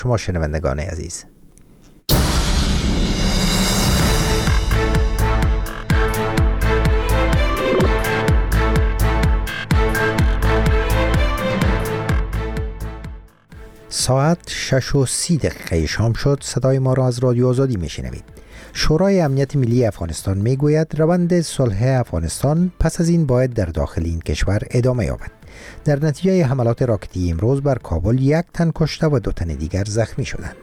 شما شنوندگان عزیز. ساعت 6:30 شام شد. صدای ما را از رادیو آزادی میشنوید. شورای امنیت ملی افغانستان میگوید روند صلح افغانستان پس از این باید در داخل این کشور ادامه یابد. در نتیجه حملات راکتی امروز بر کابل 1 تن کشته و 2 تن دیگر زخمی شدند.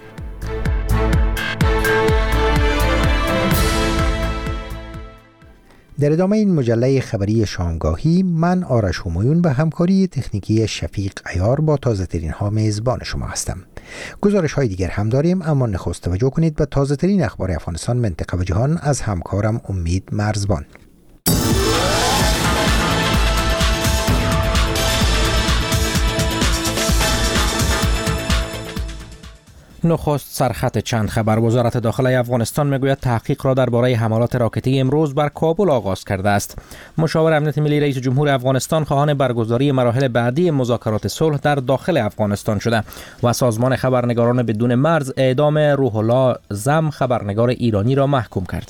در ادامه این مجله خبری شامگاهی، من آرش همایون به همکاری تکنیکی شفیق عیار با تازه ترین ها میزبان شما هستم. گزارش های دیگر هم داریم، اما نخست توجه کنید به تازه ترین اخبار افغانستان، منطقه و جهان از همکارم امید مرزبان. نخست سرخط چند خبر. وزارت داخله افغانستان میگوید تحقیق را درباره حملات راکتی امروز بر کابل آغاز کرده است. مشاور امنیت ملی رئیس جمهور افغانستان خواهان برگزاری مراحل بعدی مذاکرات صلح در داخل افغانستان شده و سازمان خبرنگاران بدون مرز اعدام روح الله زم خبرنگار ایرانی را محکوم کرد.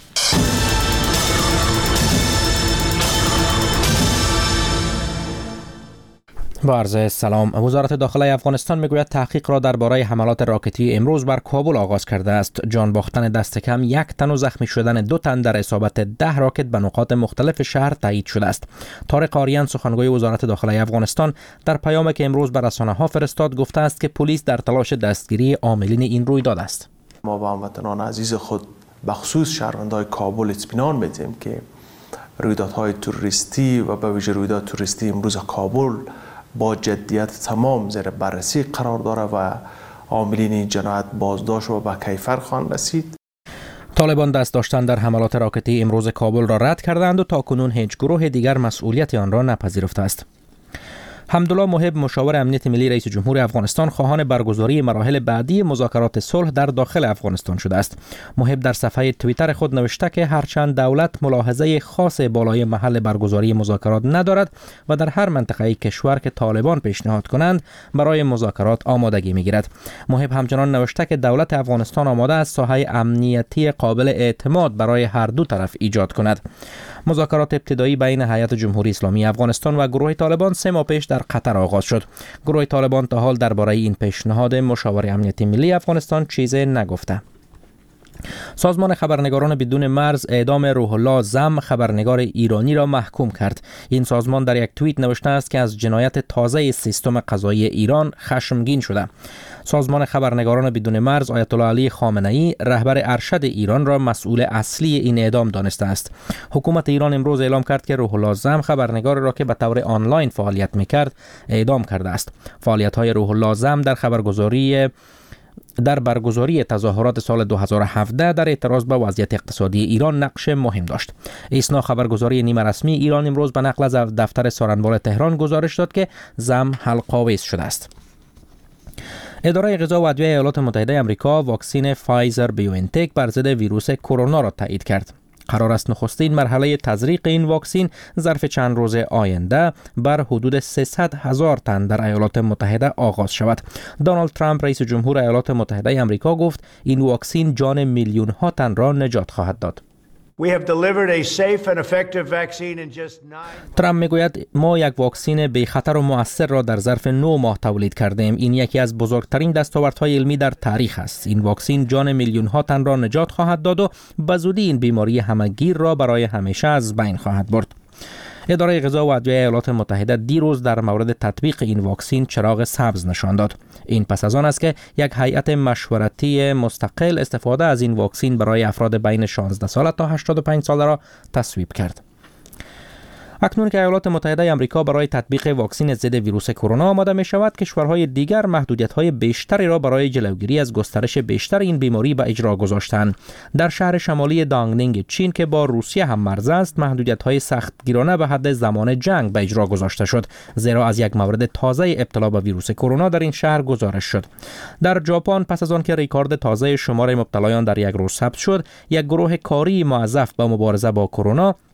با عرض سلام. وزارت داخله افغانستان میگوید تحقیق را درباره حملات راکتی امروز بر کابل آغاز کرده است. جان باختن دست کم 1 تن و زخمی شدن 2 تن در اصابت 10 راکت به نقاط مختلف شهر تایید شده است. طارق آریان سخنگوی وزارت داخله افغانستان در پیامی که امروز به رسانه‌ها فرستاد گفته است که پلیس در تلاش دستگیری عاملین این رویداد است. ما با هموطنان عزیز خود بخصوص شهروندان کابل اطمینان میدیم که رویدادهای تروریستی و به ویژه رویداد تروریستی امروز کابل با جدیت تمام زیر بررسی قرار داره و عاملین این جنایت بازداشت و به کیفر خواهند رسید. طالبان دست داشتن در حملات راکتی امروز کابل را رد کردند و تاکنون هیچ گروه دیگر مسئولیت آن را نپذیرفته است. حمدالله محب مشاور امنیت ملی رئیس جمهور افغانستان خواهان برگزاری مراحل بعدی مذاکرات صلح در داخل افغانستان شده است. محب در صفحه توییتر خود نوشته که هرچند دولت ملاحظه خاص بالای محل برگزاری مذاکرات ندارد و در هر منطقه کشور که طالبان پیشنهاد کنند برای مذاکرات آمادگی میگیرد. محب همچنان نوشته که دولت افغانستان آماده است ساحه امنیتی قابل اعتماد برای هر دو طرف ایجاد کند. مذاکرات ابتدایی بین هیئت جمهوری اسلامی افغانستان و گروه طالبان 3 ماه پیش در قطر آغاز شد. گروه طالبان تا حال درباره این پیشنهاد مشاور امنیتی ملی افغانستان چیزی نگفته. سازمان خبرنگاران بدون مرز اعدام روح الله زم خبرنگار ایرانی را محکوم کرد. این سازمان در یک توییت نوشته است که از جنایت تازه سیستم قضایی ایران خشمگین شده. سازمان خبرنگاران بدون مرز آیت الله علی خامنه‌ای رهبر ارشد ایران را مسئول اصلی این اعدام دانسته است. حکومت ایران امروز اعلام کرد که روح الله زم خبرنگار را که به طور آنلاین فعالیت می‌کرد اعدام کرده است. فعالیت‌های روح الله زم در برگزاری تظاهرات سال 2017 در اعتراض به وضعیت اقتصادی ایران نقش مهم داشت. ایسنا خبرگزاری نیمه رسمی ایران امروز به نقل از دفتر سارنوال تهران گزارش داد که زم حلق‌آویز شده است. اداره غذا و ادویه ایالات متحده آمریکا واکسن فایزر بیوانتک بر ضد ویروس کرونا را تایید کرد. قرار است نخستین مرحله تزریق این واکسن ظرف چند روز آینده بر حدود 300,000 تن در ایالات متحده آغاز شود. دونالد ترامپ رئیس جمهور ایالات متحده آمریکا گفت این واکسن جان میلیون ها تن را نجات خواهد داد. ترامپ میگوید ما یک واکسن بی خطر و مؤثر را در ظرف 9 ماه تولید کردیم. این یکی از بزرگترین دستاوردهای علمی در تاریخ است. این واکسن جان میلیون ها تن را نجات خواهد داد و به زودی این بیماری همه‌گیر را برای همیشه از بین خواهد برد. اداره غذا و ادویه ایالات متحده دیروز در مورد تطبیق این واکسن چراغ سبز نشان داد. این پس از آن است که یک هیئت مشورتی مستقل استفاده از این واکسن برای افراد بین 16 ساله تا 85 ساله را تصویب کرد. اکنون که ایالات متحده آمریکا برای تطبیق واکسن ضد ویروس کرونا آماده می شود، کشورهای دیگر محدودیت‌های بیشتری را برای جلوگیری از گسترش بیشتر این بیماری به اجرا گذاشتند. در شهر شمالی دانگنینگ چین که با روسیه هم مرز است، محدودیت‌های سختگیرانه به حد زمان جنگ به اجرا گذاشته شد، زیرا از یک مورد تازه ابتلا به ویروس کرونا در این شهر گزارش شد. در ژاپن پس از آن که رکورد تازه شمار مبتلایان در یک روز ثبت شد، یک گروه کاری موظف به مبارزه با کرونا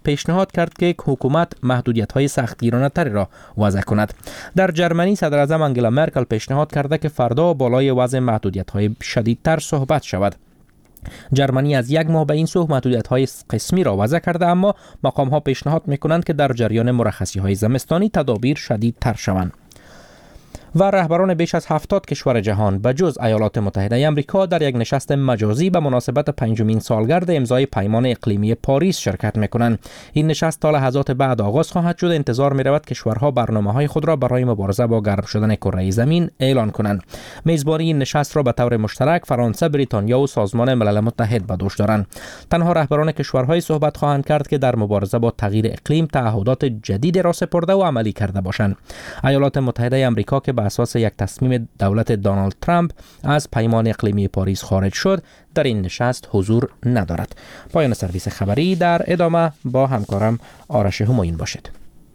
پیشنهاد کرد که حکومت محدودیت‌های سختگیرانه تری را وضع کند. در جرمنی صدر اعظم انگلا مرکل پیشنهاد کرده که فردا بالای وضع محدودیت‌های شدیدتر صحبت شود. جرمنی از 1 ماه به این سو محدودیت‌های قسمی را وضع کرده، اما مقام‌ها پیشنهاد می‌کنند که در جریان مرخصی‌های زمستانی تدابیر شدیدتر شوند. و رهبران بیش از 70 کشور جهان به جز ایالات متحده آمریکا در یک نشست مجازی به مناسبت 5مین سالگرد امضای پیمان اقلیمی پاریس شرکت می‌کنند. این نشست تا لحظات بعد آغاز خواهد شد. انتظار می‌رود کشورها برنامه‌های خود را برای مبارزه با گرم شدن کره زمین اعلان کنند. میزبانی این نشست را به طور مشترک فرانسه، بریتانیا و سازمان ملل متحد به دوش دارند. تنها رهبران کشورهای صحبت خواهند کرد که در مبارزه با تغییر اقلیم تعهدات جدید را سپرده و عملی کرده باشند. ایالات متحده آمریکا که به اساس یک تصمیم دولت دونالد ترامپ از پیمان اقلیمی پاریس خارج شد، در این نشست حضور ندارد. پایان سرویس خبری. در ادامه با همکارم آرش همایون باشید.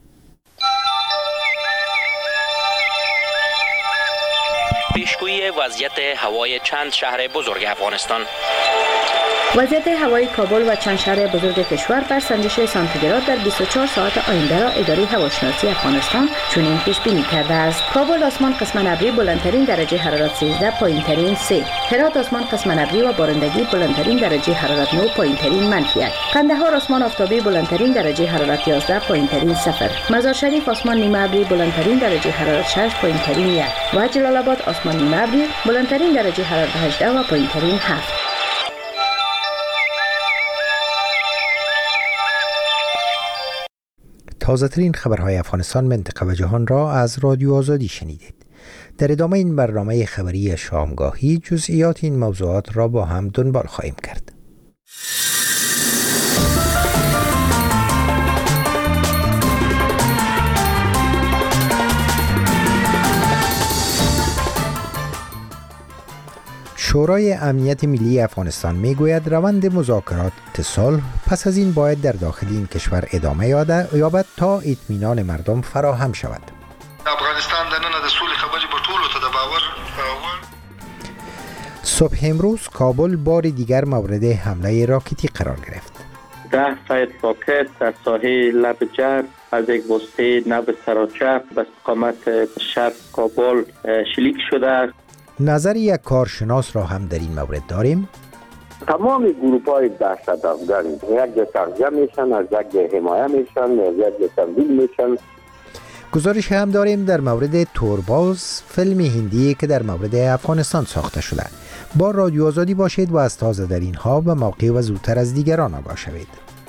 پیشگویی وضعیت هوای چند شهر بزرگ افغانستان. وضعیت هوای کابل و چند شهر بزرگ کشور بر سنجش سانتیگراد در 24 ساعت آینده را اداره هواشناسی افغانستان چنین پیش بینی کرده است. کابل آسمان قسماً ابری بلندترین درجه حرارت 13، پایینترین 3. هرات آسمان قسماً ابری و بارندگی بلندترین درجه حرارت 9، پایینترین -1. قندهار آسمان آفتابی بلندترین درجه حرارت 11، پایینترین 0. مزار شریف آسمان نیمه ابری بلندترین درجه حرارت 6، پایینترین 1. و جلال آباد آسمان نیمه ابری بلندترین درجه حرارت 18 و پایینترین 7. تازه‌ترین خبرهای افغانستان، منطقه و جهان را از رادیو آزادی شنیدید. در ادامه این برنامه خبری شامگاهی جزئیات این موضوعات را با هم دنبال خواهیم کرد. شورای امنیت ملی افغانستان میگوید روند مذاکرات صلح پس از این باید در داخل این کشور ادامه یابد تا اطمینان مردم فراهم شود. افغانستان د نن د سولې خبرې په ټولو ته د باور صبح امروز کابل بار دیگر مورد حمله راکتی قرار گرفت. 10 سایت راکت در ساحه لب جرب از یک وسطه نب سراچه به استقامت شرق کابل شلیک شده است. نظر یک کارشناس را هم در این مورد داریم. تمام گروه‌های دهشت افغان یک جا تغذیه میشن، از یک جا حمایه میشن، از یک جا تمویل میشن. گزارش هم داریم در مورد تورباز، فیلم هندی که در مورد افغانستان ساخته شده. با رادیو آزادی باشید و از تازه در اینها به موقع و زودتر از دیگران آگاه شوید.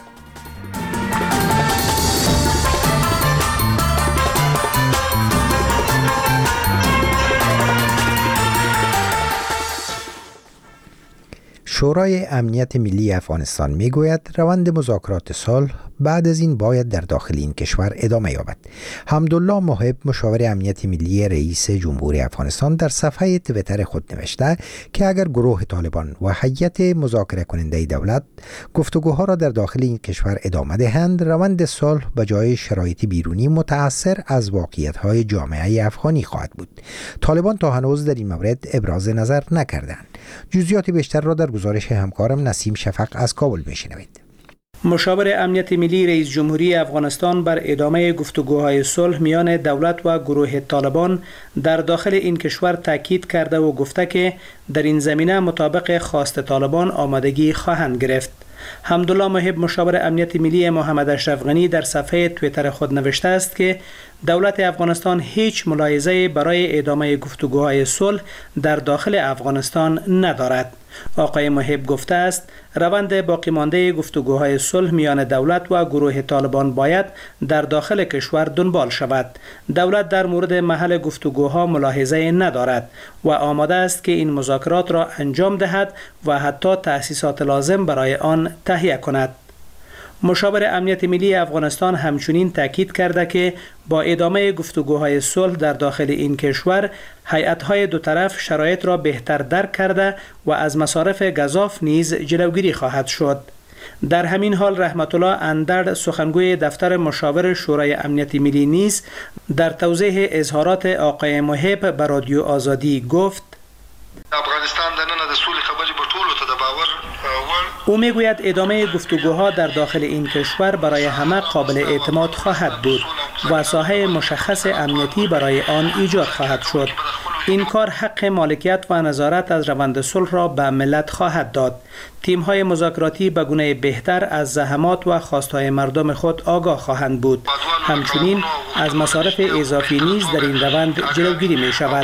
شورای امنیت ملی افغانستان میگوید روند مذاکرات صلح بعد از این باید در داخل این کشور ادامه یابد. حمدالله محب، مشاور امنیت ملی رئیس جمهوری افغانستان، در صفحه توییتر خود نوشته که اگر گروه طالبان و هیئت مذاکره کننده دولت گفتگوها را در داخل این کشور ادامه دهند، روند صلح به جای شرایط بیرونی متأثر از واقعیت‌های جامعه افغانی خواهد بود. طالبان تا هنوز در این مورد ابراز نظر نکردند. جزئیات بیشتر را در گزارش همکارم نسیم شفق از کابل میشنوید. مشاور امنیت ملی رئیس جمهوری افغانستان بر ادامه گفتگوهای صلح میان دولت و گروه طالبان در داخل این کشور تاکید کرده و گفته که در این زمینه مطابق خواست طالبان آمادگی خواهند گرفت. حمدالله محب، مشاور امنیت ملی محمد اشرف غنی، در صفحه توییتر خود نوشته است که دولت افغانستان هیچ ملاحظه‌ای برای ادامه گفتگوهای صلح در داخل افغانستان ندارد. آقای محب گفته است روند باقی مانده گفتگوهای صلح میان دولت و گروه طالبان باید در داخل کشور دنبال شود. دولت در مورد محل گفتگوها ملاحظه ندارد و آماده است که این مذاکرات را انجام دهد و حتی تأسیسات لازم برای آن تهیه کند. مشاور امنیت ملی افغانستان همچنین تاکید کرده که با ادامه گفتگوهای صلح در داخل این کشور، هیئت‌های دو طرف شرایط را بهتر درک کرده و از مصارف گزاف نیز جلوگیری خواهد شد. در همین حال رحمت الله اندرد، سخنگوی دفتر مشاور شورای امنیت ملی نیز در توضیح اظهارات آقای محب به رادیو آزادی گفت: افغانستان د نن د سولې خبرې په ټولو ته د باور وړ. او میگوید ادامه گفتگوها در داخل این کشور برای همه قابل اعتماد خواهد بود و ساحه مشخص امنیتی برای آن ایجاد خواهد شد. این کار حق مالکیت و نظارت از روند صلح را به ملت خواهد داد. تیم‌های مذاکراتی به گونه بهتر از زحمات و خواستهای مردم خود آگاه خواهند بود. همچنین از مصارف اضافی نیز در این روند جلوگیری می شود.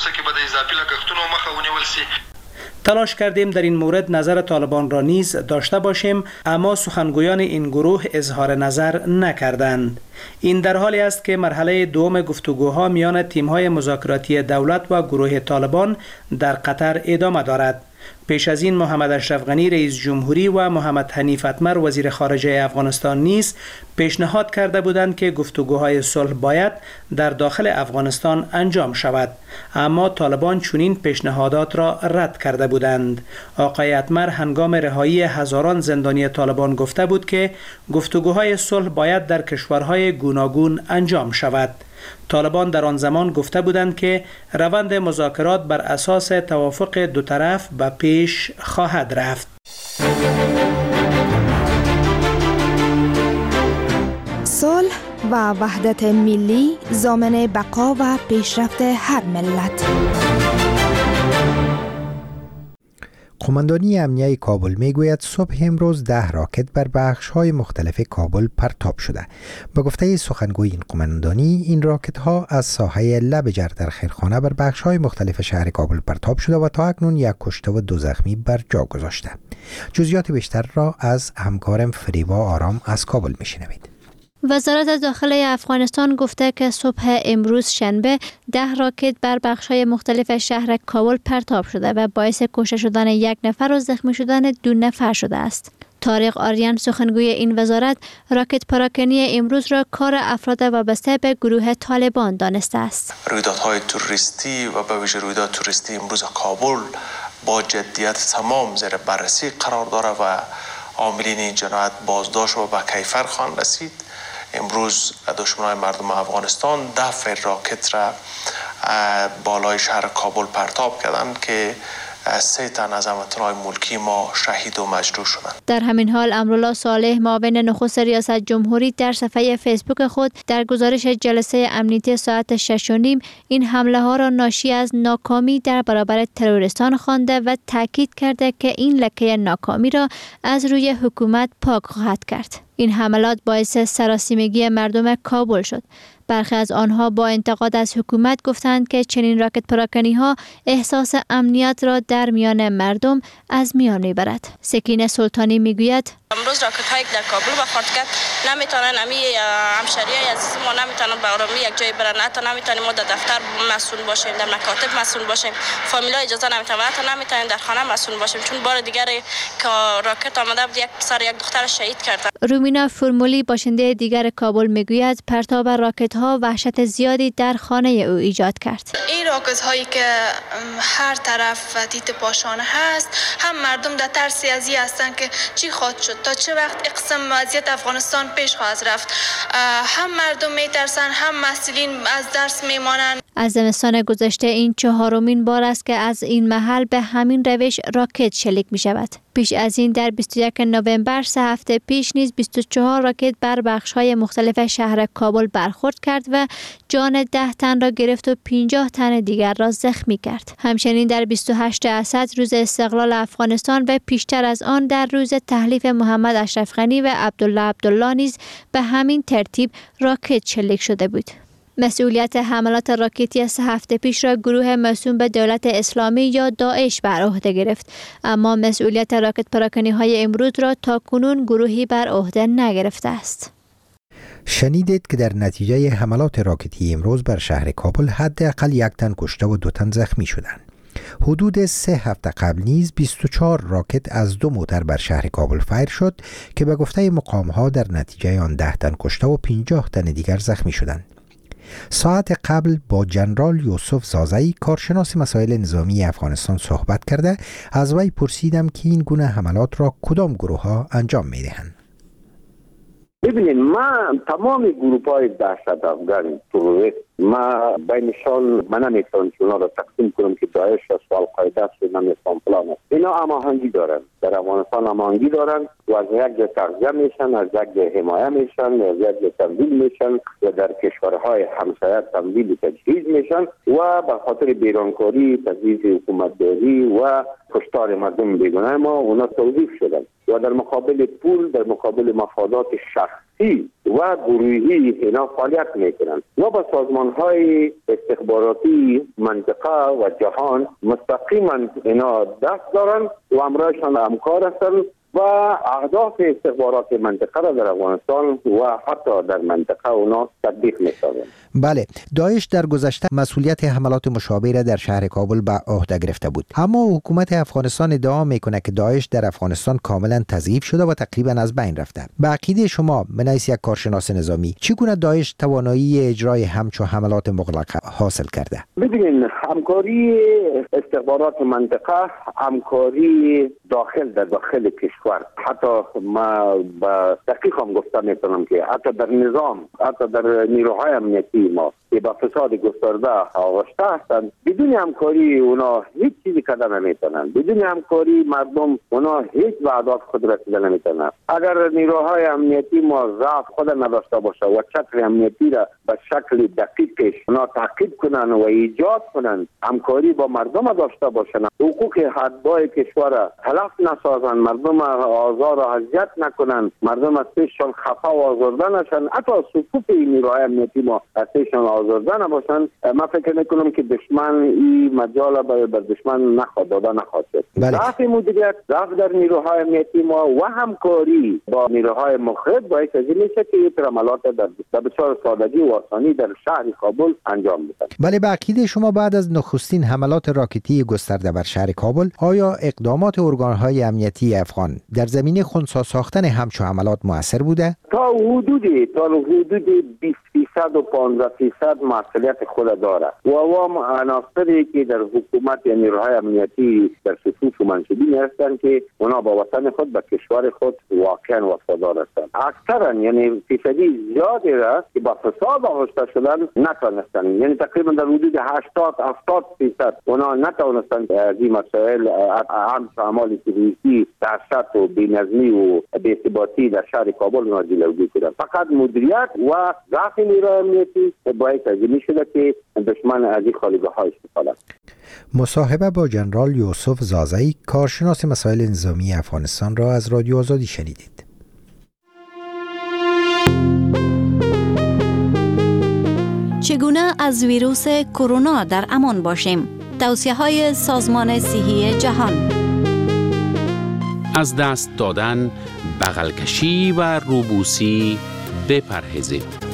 تلاش کردیم در این مورد نظر طالبان را نیز داشته باشیم، اما سخنگویان این گروه اظهار نظر نکردند. این در حالی است که مرحله دوم گفتگوها میان تیم‌های مذاکراتی دولت و گروه طالبان در قطر ادامه دارد. پیش از این محمد اشرف غنی رئیس جمهوری و محمد حنیف اتمر وزیر خارجه افغانستان نیز پیشنهاد کرده بودند که گفتگوهای صلح باید در داخل افغانستان انجام شود، اما طالبان چنین پیشنهادات را رد کرده بودند. آقای اتمر هنگام رهایی هزاران زندانی طالبان گفته بود که گفتگوهای صلح باید در کشورهای گوناگون انجام شود. طالبان در آن زمان گفته بودند که روند مذاکرات بر اساس توافق دو طرف به پیش خواهد رفت. صلح و وحدت ملی ضامن بقا و پیشرفت هر ملت. قماندانی امنیه کابل میگوید صبح امروز 10 راکت بر بخش‌های مختلف کابل پرتاب شده. به گفته سخنگوی این قماندانی، این راکت ها از ساحه لبجر در خیرخانه بر بخش‌های مختلف شهر کابل پرتاب شده و تا اکنون 1 کشته و 2 زخمی بر جا گذاشته. جزئیات بیشتر را از همکارم فریبا آرام از کابل میشنوید. وزارت داخلی افغانستان گفته که صبح امروز شنبه 10 راکت بر بخش‌های مختلف شهر کابل پرتاب شده و باعث کشته شدن 1 نفر و زخمی شدن 2 نفر شده است. طارق آریان سخنگوی این وزارت راکت پراکنی امروز را کار افراد وابسته به گروه طالبان دانسته است. رویدادهای تروریستی و به ویژه رویداد تروریستی امروز کابل با جدیت تمام زیر بررسی قرار داره و عاملین این جنایت بازداشت و به کیفر خواهند رسید. امروز دشمنان مردم افغانستان 10 راکت را بالای شهر کابل پرتاب کردند که 3 تن از هموطنان ملکی ما شهید و مجروح شدند. در همین حال امرالله صالح معاون نخست ریاست جمهوری در صفحه فیسبوک خود در گزارش جلسه امنیتی ساعت 6:30 این حمله ها را ناشی از ناکامی در برابر تروریستان خوانده و تاکید کرده که این لکه ناکامی را از روی حکومت پاک خواهد کرد. این حملات باعث سراسیمگی مردم کابل شد. برخی از آنها با انتقاد از حکومت گفتند که چنین راکت پراکنی ها احساس امنیت را در میان مردم از میان میبرد. سکینه سلطانی میگوید امروز راکت هایی در کابل برخورد کرد نمیتونن امی همشهریای عزیز ما نمیتونن به آرامی یک جای برن، حتی نمیتونیم ما در دفتر مسئول باشیم، در مکاتب مسئول باشیم، فامیلا اجازه نمیتونن، حتی نمیتونیم در خانه مسئول باشیم، چون بار دیگر که راکت آمده بود یک پسر یک دختر شهید کرد. رومینا فرمولی باشنده دیگر کابل میگوید پرتاب راکت ها وحشت زیادی در خانه او ایجاد کرد. این راکت هایی که هر طرف تیت پاشانه هست، هم مردم در ترسی از این هستن که چی خواهد شد، تا چه وقت اقسام وضعیت افغانستان پیش خواهد رفت. هم مردم میترسن، هم مسئولین از درس میمانند. از زمستان گذشته این 4مین بار است که از این محل به همین روش راکت شلیک می شود. پیش از این در 21 نوامبر 3 هفته پیش نیز 24 راکت بر بخش‌های مختلف شهر کابل برخورد کرد و جان 10 تن را گرفت و 50 تن دیگر را زخمی کرد. همچنین در 28 اسد روز استقلال افغانستان و پیشتر از آن در روز تحلیف محمد اشرف غنی و عبدالله نیز به همین ترتیب راکت شلیک شده بود. مسئولیت حملات راکتی 3 هفته پیش را گروه موسوم به دولت اسلامی یا داعش بر عهده گرفت، اما مسئولیت راکت پراکنی های امروز را تا کنون گروهی بر عهده نگرفته است. شنیدید که در نتیجه حملات راکتی امروز بر شهر کابل حداقل 1 تن کشته و 2 تن زخمی شدند. حدود 3 هفته قبل نیز 24 راکت از 2 موتر بر شهر کابل فایر شد که به گفته مقام‌ها در نتیجه آن 10 تن کشته و 50 تن دیگر زخمی شدند. ساعت قبل با جنرال یوسف زازایی کارشناس مسائل نظامی افغانستان صحبت کرده از وی پرسیدم که این گونه حملات را کدام گروه ها انجام می دهند. ببینید، ما تمام گروه های دهشت افغان تروریست ما بینشان من نمیتونم اونا را تقسیم کنم که داعش است و القاعده است و نمیتونم فلان است. اینا هماهنگی دارن، در افغانستان هماهنگی دارن و از یک جا تغذیه میشن، از یک جا حمایه میشن، از یک جا تمویل میشن و در کشورهای همسایه تمویل و تجهیز میشن و به خاطر بیرانکاری، تجهیز حکومتداری و کشتار مردم بیگناه ما اونا توظیف شدن و در مقابل پول، در مقابل مفادات شخصی و گروهی اینا فعالیت میکنن و با سازمان‌های استخباراتی منطقه و جهان مستقیما اینا دست دارن و همراهشان همکار هستن و اهداف استخبارات منطقه را در افغانستان و حتی در منطقه اونا تطبیق می‌کنند. بله، داعش در گذشته مسئولیت حملات مشابه را در شهر کابل به عهده گرفته بود، اما حکومت افغانستان ادعا میکنه که داعش در افغانستان کاملا تضعیف شده و تقریبا از بین رفته. به عقیده شما به حیث یک کارشناس نظامی چگونه داعش توانایی اجرای همچو حملات مغلقه حاصل کرده؟ ببینید، همکاری استخبارات منطقه، همکاری داخل کشور، حتی ما با دقیق هم گفته میتونم که حتی در نظام، حتی در نیروهای امنیتی ما که با فساد گسترده آغشته هستند، بدون همکاری اونا هیچ چیزی کردن نمیتونن. بدون همکاری مردم اونا هیچ وعدات خود رسیدن نمیتونن. اگر نیروهای امنیتی ما ضعف خود نداشته باشه و شکل امنیتی را به شکل دقیقش اونا تعقیب کنن و ایجاد کنن، همکاری با مردم داشته باشن، حقوق حدبای کشور تلف نسازن، مردم آزار و اذیت نکنن، مردم از پیششان خفه و آزرده نشن، حتی صفوف نیروهای امنیتی ما از پیششان آزرده نباشن، من فکر میکنم که دشمن این مجال بر دشمن نخواد داده نخواد شد. ضعف مدیریت، ضعف در نیروهای امنیتی ما و همکاری با نیروهای مخرب باعث از این میشه که این عملات در بسیار سادگی و آسانی در شهر کابل انجام میدن. بله، به عقیده شما بعد از نخستین حملات راکتی گسترده بر شهر کابل، آیا اقدامات ارگان‌های امنیتی افغان در زمینه خنثی ساختن همچو حملات مؤثر بوده؟ تا حدود 20% و 15% مسئولیت خود داره و عوام عناصری که در حکومت یا نیروهای امنیتی در صفوف منصبین هستند که اونا با وطن خود، به کشور خود واقعا وفادار هستند. اکثرا یعنی فیصدی زیادی را که با فساد آغشته شدن نتوانستند، یعنی تقریبا در حدود 80-70% اونا نتوانستند از این مسائل اعمال تروریستی، دهشت و بی‌نظمی و بی‌ثباتی در شهر کابل اونا جلوگیری کنند. فقط مدیریت و ضعف نیروهای امنیتی باعث از این شده که دشمن از این خالیگاه‌ها استفاده کنه. مصاحبه با جنرال یوسف زازایی، کارشناس مسائل نظامی افغانستان را از رادیو آزادی شنیدید. چگونه از ویروس کرونا در امان باشیم؟ توصیه‌های سازمان صحی جهان. از دست دادن، بغل کشی و روبوسی بپرهیزید.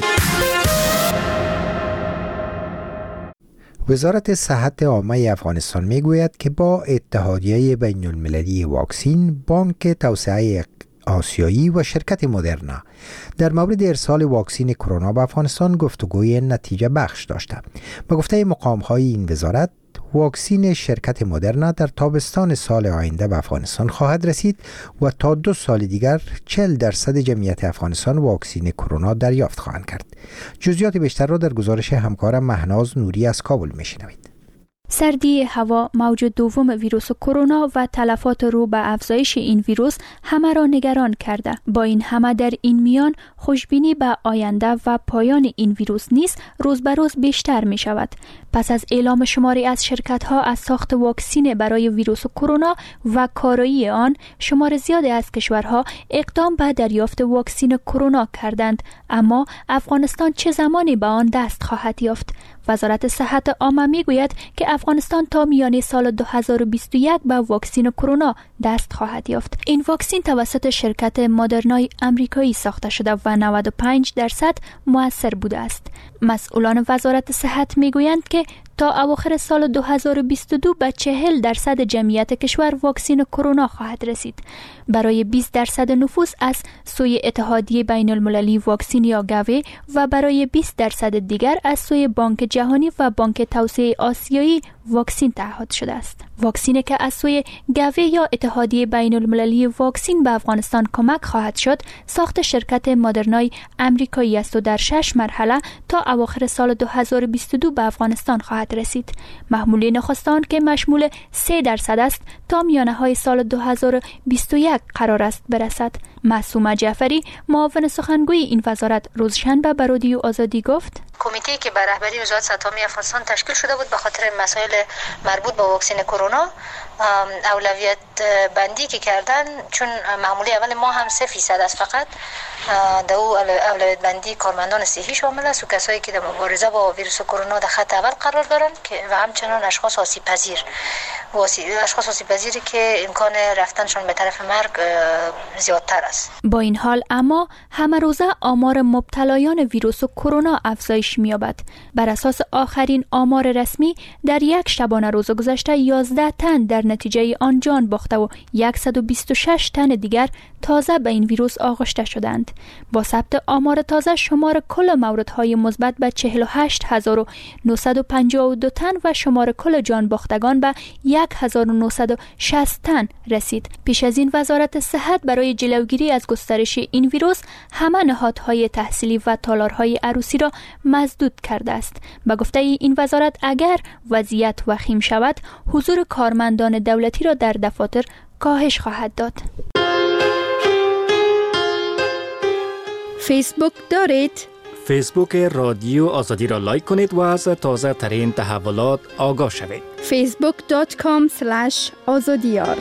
وزارت صحت عامه افغانستان میگوید که با اتحادیه بین المللی واکسین، بانک توسعه آسیایی و شرکت مدرنا در مورد ارسال واکسین کرونا به افغانستان گفتگوی نتیجه بخش داشته. به گفته مقام‌های این وزارت، واکسین شرکت مدرنا در تابستان سال آینده به افغانستان خواهد رسید و تا 2 سال دیگر 40% جمعیت افغانستان واکسین کرونا دریافت خواهند کرد. جزئیات بیشتر را در گزارش همکارم مهناز نوری از کابل میشنوید. سردی هوا، موج دوم ویروس کرونا و تلفات رو به افزایش این ویروس همه را نگران کرده. با این همه در این میان خوشبینی به آینده و پایان این ویروس نیز روز به روز بیشتر می شود. پس از اعلام شماری از شرکت‌ها از ساخت واکسین برای ویروس کرونا و کارایی آن، شمار زیادی از کشورها اقدام به دریافت واکسین کرونا کردند، اما افغانستان چه زمانی به آن دست خواهد یافت؟ وزارت صحت عامه میگوید که افغانستان تا میانه سال 2021 به واکسین کرونا دست خواهد یافت. این واکسین توسط شرکت مدرنای امریکایی ساخته شده و 95% مؤثر بوده است. مسئولان وزارت صحت میگویند که تا اواخر سال 2022 به 40% جمعیت کشور واکسین کرونا خواهد رسید. برای 20% نفوس از سوی اتحادیه بین المللی واکسین یا گاوی و برای 20% دیگر از سوی بانک جهانی و بانک توسعه آسیایی واکسین تعهد شده است. واکسینی که از سوی گاوی یا اتحادیه بین المللی واکسین به افغانستان کمک خواهد شد، ساخت شرکت مدرنای امریکایی است و در 6 مرحله تا اواخر سال 2022 به افغانستان خواهد رسید. محموله نخستان که مشمول 3% است تا میانه های سال 2021 قرار است برسد. معصومه جعفری معاون سخنگوی این وزارت روز شنبه به رادیو آزادی گفت: کمیته که به رهبری وزارت صحت عامه افغانستان تشکیل شده بود به خاطر مسائل مربوط به واکسن کرونا، اولویت بندی که کردن، چون معمولی اول ما هم 3% است فقط، در او اولویت بندی کارمندان صحی شامل است و کسایی که در مبارزه با ویروس کرونا در خط اول قرار دارند و همچنان اشخاص آسیب پذیری که امکان رفتنشان به طرف مرگ زیادتر است. با این حال اما همه روزه آمار مبتلایان ویروس کرونا افزایش می‌یابد. بر اساس آخرین آمار رسمی در یک شبانه روز گذشته 11 تن در نتیجه آن جان باخته و 126 تن دیگر تازه به این ویروس آغشته شدند. با ثبت آمار تازه شمار کل موردهای مثبت به 48952 تن و شمار کل جان باختگان به 1960 تن رسید. پیش از این وزارت صحت برای جلوگیری از گسترش این ویروس همه نهادهای تحصیلی و تالارهای عروسی را مسدود کرده است. به گفته این وزارت اگر وضعیت وخیم شود، حضور کارمندان دولتی را در دفاتر کاهش خواهد داد. فیسبوک دارید؟ فیسبوک رادیو آزادی را لایک کنید و از تازه ترین تحولات آگاه شوید. facebook.com/azadiyar.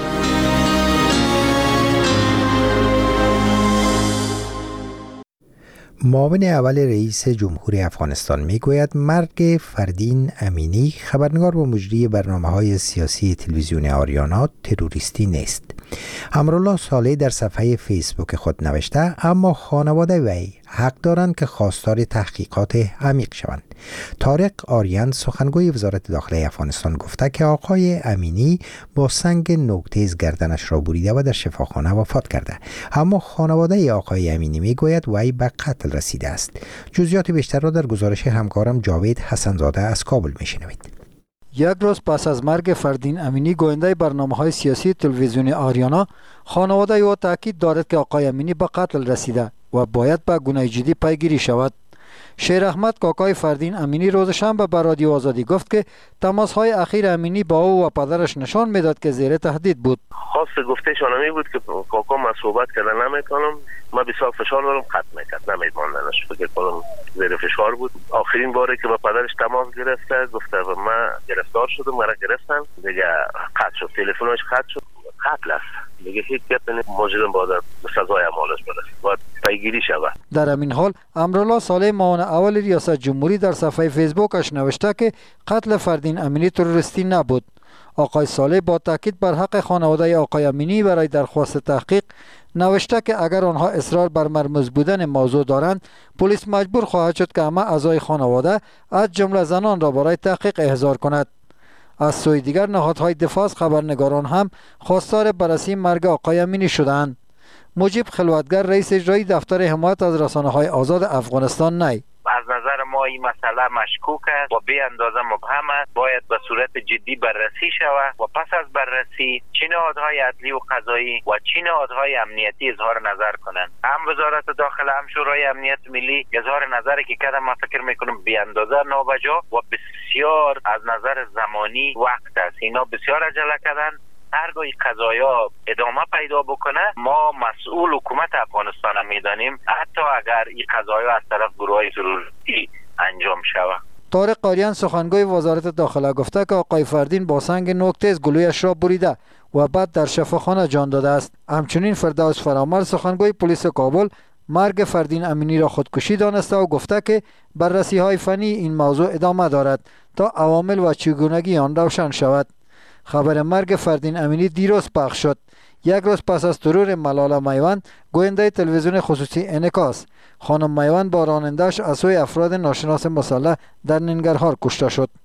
معاون اول رئیس جمهور افغانستان میگوید مرگ فردین امینی، خبرنگار و مجری برنامه‌های سیاسی تلویزیون آریانا، تروریستی نیست. امرالله صالح در صفحه فیسبوک خود نوشته اما خانواده وی حق دارند که خواستار تحقیقات عمیق شوند. طارق آریان سخنگوی وزارت داخلی افغانستان گفته که آقای امینی با سنگ نوک‌تیز گردنش را بریده و در شفاخانه وفات کرده، اما خانواده آقای امینی میگوید وی به قتل رسیده است. جزئیات بیشتر را در گزارش همکارم جاوید حسن‌زاده از کابل میشنوید. یک روز پس از مرگ فردین امینی، گوینده برنامه‌های سیاسی تلویزیون آریانا، خانواده او تاکید دارد که آقای امینی به قتل رسیده و باید به گناه جدی پیگیری شود. شیر احمد کاکای فردین امینی روز شنبه به رادیو آزادی گفت که تماس‌های اخیر امینی با او و پدرش نشان میداد که زیر تهدید بود. خواست گفتهشان می بود که کاکا من صحبت کردن نمیتونم، ما بسیار فشار دارم، قطع میکرد، نمیدماندنش، فکر کنم زیر فشار بود. آخرین باری که با پدرش تماس گرفته گفته من گرفتار شدم، مرا گرفتن، دیگه قطع شد، تلفنش قطع شد، قتل است. دیگه هیچ گپ نیست، موجودم باید سزای اعمالش برسد، باید پیگیری شود. در همین حال امرالله صالح معاون اول ریاست جمهوری در صفحه فیسبوکش نوشته که قتل فردین امینی تروریستی نبود. آقای صالح با تاکید بر حق خانواده آقای امینی برای درخواست تحقیق نوشته که اگر آنها اصرار بر مرموز بودن موضوع دارند، پلیس مجبور خواهد شد که همه اعضای خانواده از جمله زنان را برای تحقیق احضار کند. از سوی دیگر نهادهای دفاع از خبرنگاران هم خواستار بررسی مرگ آقای امینی شدند. مجیب خلوتگر رئیس اجرایی دفتر حمایت از رسانه‌های آزاد افغانستان نی: از نظر ما این مسئله مشکوک است و به اندازه مبهم است، باید به صورت جدی بررسی شود و پس از بررسی چه نهادهای عدلی و قضایی و چه نهادهای امنیتی اظهار نظر کنند. هم وزارت داخله هم شورای امنیت ملی اظهار نظری که کردن، من فکر میکنم به اندازه نابجا و بسیار از نظر زمانی وقت است. اینا بسیار عجله کردن. هرگاه قضایا ادامه پیدا بکنه، ما مسئول حکومت افغانستان هم میدانیم، حتی اگر این قضایا از طرف گروهای تروریستی انجام شود. طارق آریان سخنگوی وزارت داخله گفته که آقای فردین با سنگ نوک‌تیز گلویش را بریده و بعد در شفاخانه جان داده است. همچنین فردوس فرامل سخنگوی پلیس کابل مرگ فردین امینی را خودکشی دانسته و گفته که بررسی‌های فنی این موضوع ادامه دارد تا عوامل و چگونگی آن روشن شود. خبر مرگ فردین امینی دیروز پخش شد. یک روز پس از ترور ملاله میوند، گوینده تلویزیون خصوصی انعکاس، خانم میوند با راننده‌اش از سوی افراد ناشناس مسلح در ننگرهار کشته شد.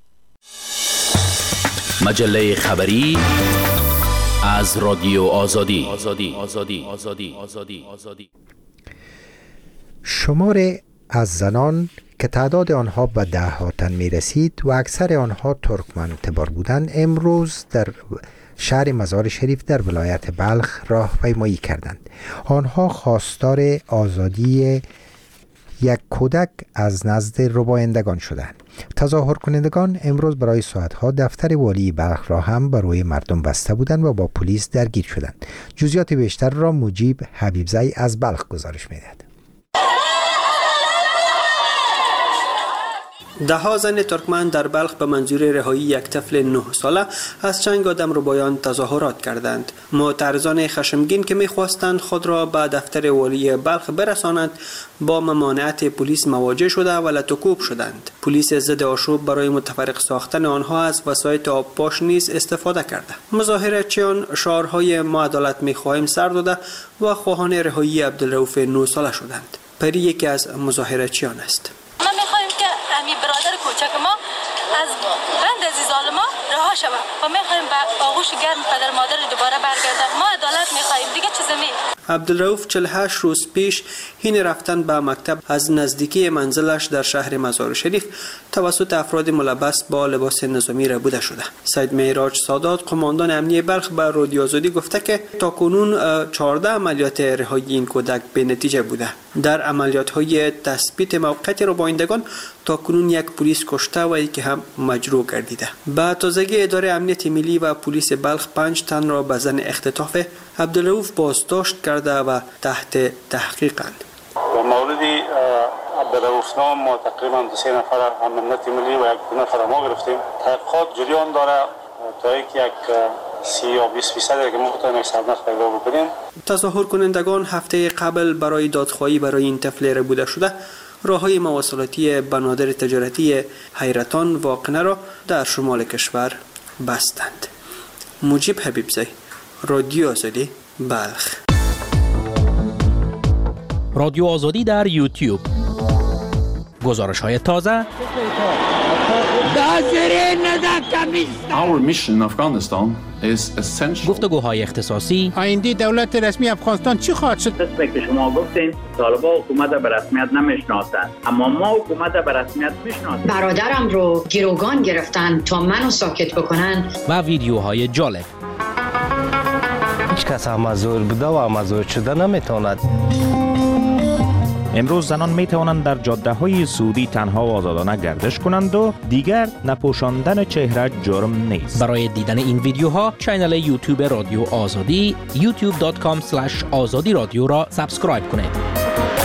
مجله خبری از رادیو آزادی. شمار از زنان که تعداد آنها به 10 تن می رسید و اکثر آنها ترکمن تبار بودند، امروز در شهر مزار شریف در ولایت بلخ راهپیمایی کردند. آنها خواستار آزادی یک کودک از نزد ربایندگان شدند. تظاهر کنندگان امروز برای ساعتها دفتر والی بلخ را هم بر روی مردم بسته بودند و با پلیس درگیر شدند. جزئیات بیشتر را مجیب حبیبزی از بلخ گزارش می‌دهد. ده زن ترکمن در بلخ به منظور رهایی یک طفل 9 ساله از چنگ آدم ربایان تظاهرات کردند. معترضان خشمگین که می‌خواستند خود را به دفتر والی بلخ برسانند با ممانعت پلیس مواجه شده و لطوکوب شدند. پلیس ضد آشوب برای متفرق ساختن آنها از وسایط آبپاش نیز استفاده کرده. مظاهرچیان شعارهای ما عدالت می‌خواهیم سر داده و خواهان رهایی عبدالرؤوف 9 ساله شدند. پری یکی از مظاهرچیان است. برادر کوچک ما از بند عزیز ظالما رها شود و می‌خوایم به آغوش گرم پدر مادر دوباره برگردیم. ما عدالت می‌خوایم، دیگه چیزی عبدالرؤوف 48 روز پیش حین رفتن به مکتب از نزدیکی منزلش در شهر مزار شریف توسط افراد ملبس با لباس نظامی ربوده شده. سید معراج سادات قماندان امنیه بلخ به رادیو آزادی گفته که تاکنون 14 عملیات رهایی این کودک به نتیجه بوده. در عملیات‌های تثبیت موقعیت ربایندگان تاکنون یک پلیس کشته و یکی هم مجروح گردیده. با تازگی اداره امنیت ملی و پلیس بلخ 5 تن را به زن اختطاف عبدالرؤوف بازداشت کرده و تحت تحقیقند. و مورد عبدالرؤوف نام ما تقریبا 2 نفر امنیت ملی و 1 نفر ما گرفتیم. تحقیقات جریان داره تا یک 30 یا 20% که ما بتونیم سرنخ پیدا بکنیم. تظاهر کنندگان هفته قبل برای دادخواهی برای این طفل ربوده شده راههای مواصلاتی بنادر تجارتی حیرتان و قنه را در شمال کشور بستند. مجیب حبیبزی، رادیو آزادی، بلخ. رادیو آزادی در یوتیوب. گزارش‌های تازه. Our mission in Afghanistan is essential. گفتگوهای اختصاصی. آینده دولت رسمی افغانستان چی خواهد شد؟ مثل که شما گفتین طالبان حکومت به رسمیت نمیشناسند، اما ما حکومت به رسمیت میشناسیم. برادرم رو گروگان گرفتن تا منو ساکت بکنن. و ویدیوهای جالب. هیچ کس مزور بوده و مزور شده نمیتواند. امروز زنان می توانند در جاده‌های سعودی تنها و آزادانه گردش کنند و دیگر نپوشاندن چهره جرم نیست. برای دیدن این ویدیوها کانال یوتیوب رادیو آزادی youtube.com/azadi رادیو را سابسکرایب کنید.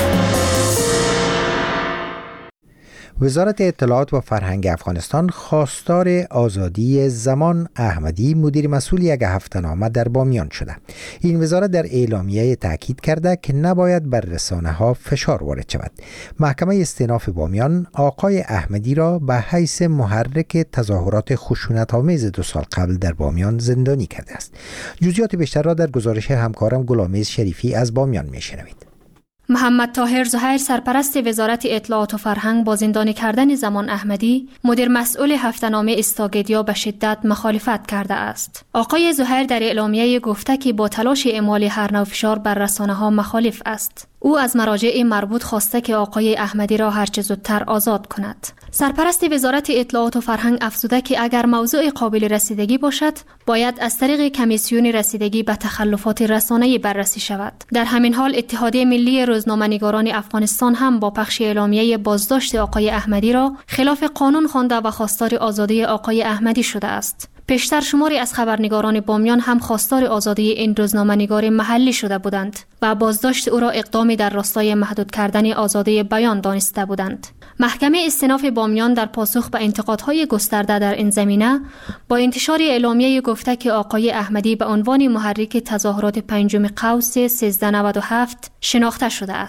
وزارت اطلاعات و فرهنگ افغانستان خواستار آزادی زمان احمدی مدیر مسئول یک هفته‌نامه در بامیان شده. این وزارت در اعلامیه تاکید کرده که نباید بر رسانه‌ها فشار وارد شود. محکمه استئناف بامیان آقای احمدی را به حیث محرک تظاهرات خشونت‌آمیز 2 سال قبل در بامیان زندانی کرده است. جزئیات بیشتر را در گزارش همکارم گلامیز شریفی از بامیان می‌شنوید. محمد طاهر زهیر سرپرست وزارت اطلاعات و فرهنگ با زندانی کردن زمان احمدی مدیر مسئول هفته‌نامه استاگدیا به شدت مخالفت کرده است. آقای زهیر در اعلامیه گفته که با تلاش اعمال هر نوع فشار بر رسانه‌ها مخالف است. او از مراجع مربوط خواسته که آقای احمدی را هرچه زودتر آزاد کند. سرپرست وزارت اطلاعات و فرهنگ افزوده که اگر موضوع قابل رسیدگی باشد، باید از طریق کمیسیون رسیدگی به تخلفات رسانه‌ای بررسی شود. در همین حال اتحادیه ملی روزنامه‌نگاران افغانستان هم با پخش اعلامیه بازداشت آقای احمدی را خلاف قانون خوانده و خواستار آزادی آقای احمدی شده است. پیشتر شماری از خبرنگاران بامیان هم خواستار آزادی این روزنامه‌نگار محلی شده بودند و بازداشت او را اقدامی در راستای محدود کردن آزادی بیان دانسته بودند. محکمه استئناف بامیان در پاسخ به انتقادهای گسترده در این زمینه با انتشار اعلامیه گفته که آقای احمدی به عنوان محرک تظاهرات 5 قوس 1397 شناخته شده است.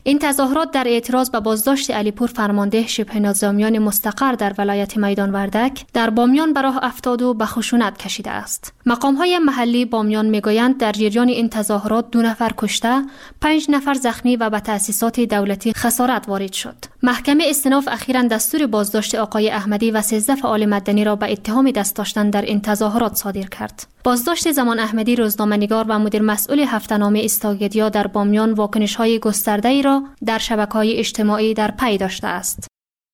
این تظاهرات در اعتراض به بازداشت علیپور فرمانده شبه نظامیان مستقر در ولایت میدان وردک در بامیان به راه افتاد و به خشونت کشیده است. مقام‌های محلی بامیان میگویند در جریان این تظاهرات 2 نفر کشته، 5 نفر زخمی و به تأسیسات دولتی خسارت وارد شد. محکمه استئناف اخیراً دستور بازداشت آقای احمدی و 13 فعال مدنی را به اتهام دست داشتن در این تظاهرات صادر کرد. بازداشت زمان احمدی روزنامه‌نگار و مدیر مسئول هفته‌نامه استاگدیا در بامیان واکنش‌های گسترده‌ای را در شبکه‌های اجتماعی در پی داشته است.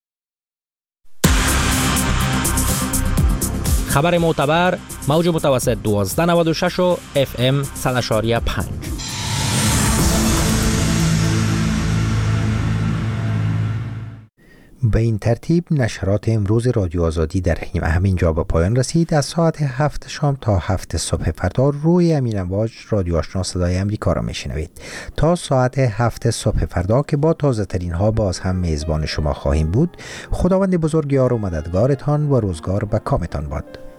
خبر معتبر موج متوسط 1296 و FM 100.5. به این ترتیب نشرات امروز رادیو آزادی در همین جا به پایان رسید. از ساعت 7 شام تا 7 صبح فردا روی امین امواج رادیو آشنا صدای امریکا را میشنوید. تا ساعت 7 صبح فردا که با تازه ترین ها باز هم میزبان شما خواهیم بود. خداوند بزرگ یار و مددگارتان و روزگار به کامتان باد.